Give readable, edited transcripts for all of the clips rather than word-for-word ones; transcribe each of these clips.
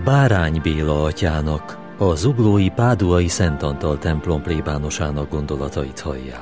Bárány Béla atyának, a zuglói Páduai Szent Antal templom plébánosának gondolatait hallják.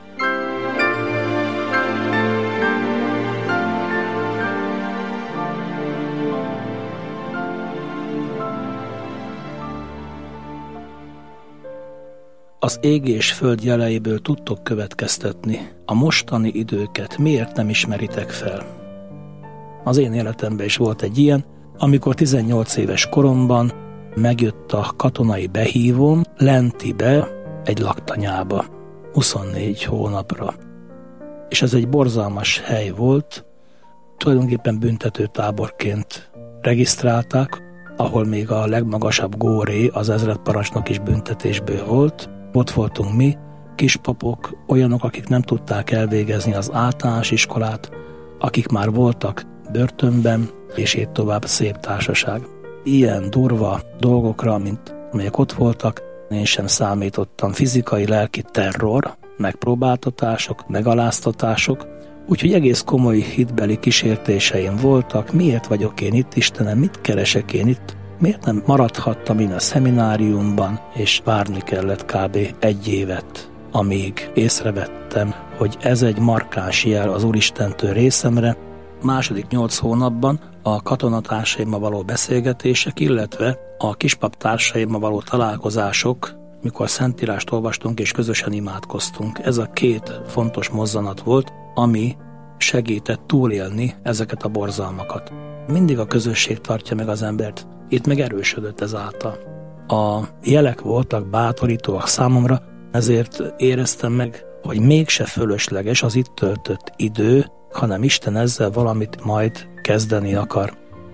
Az ég és föld jeleiből tudtok következtetni, a mostani időket miért nem ismeritek fel. Az én életemben is volt egy ilyen, amikor 18 éves koromban megjött a katonai behívóm Lentibe, egy laktanyába, 24 hónapra. És ez egy borzalmas hely volt, tulajdonképpen büntetőtáborként regisztrálták, ahol még a legmagasabb góré, az ezredparancsnok is büntetésből volt. Ott voltunk mi, kispapok, olyanok, akik nem tudták elvégezni az általános iskolát, akik már voltak börtönben, és így tovább, szép társaság. Ilyen durva dolgokra, mint amelyek ott voltak, én sem számítottam. Fizikai, lelki terror, megpróbáltatások, megaláztatások, úgyhogy egész komoly hitbeli kísértéseim voltak. Miért vagyok én itt, Istenem, mit keresek én itt? Miért nem maradhattam én a szemináriumban, és várni kellett kb. 1 évet, amíg észrevettem, hogy ez egy markáns jel az Úristentől részemre. Második 8 hónapban a katonatársaimmal való beszélgetések, illetve a kispap társaimmal való találkozások, mikor Szentírást olvastunk és közösen imádkoztunk. Ez a 2 fontos mozzanat volt, ami segített túlélni ezeket a borzalmakat. Mindig a közösség tartja meg az embert. Itt meg erősödött ezáltal. A jelek voltak bátorítóak számomra, ezért éreztem meg, hogy mégse fölösleges az itt töltött idő, hanem Isten ezzel valamit majd kezdeni akar.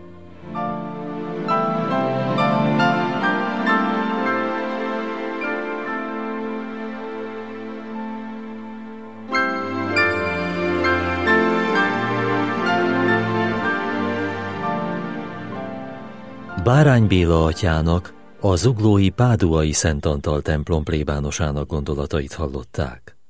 Bárány Béla atyának, a zuglói Páduai Szent Antal templom plébánosának gondolatait hallották.